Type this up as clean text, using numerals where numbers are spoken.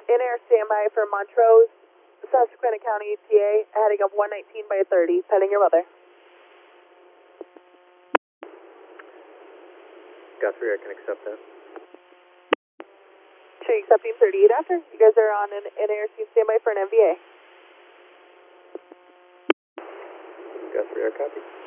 In air standby for Montrose, Susquehanna County, ETA, heading up 119 by 30, pending your mother. Guthrie, I can accept that. Sure, accepting 38 after. You guys are on an in-air team standby for an MVA. Guthrie, I copy.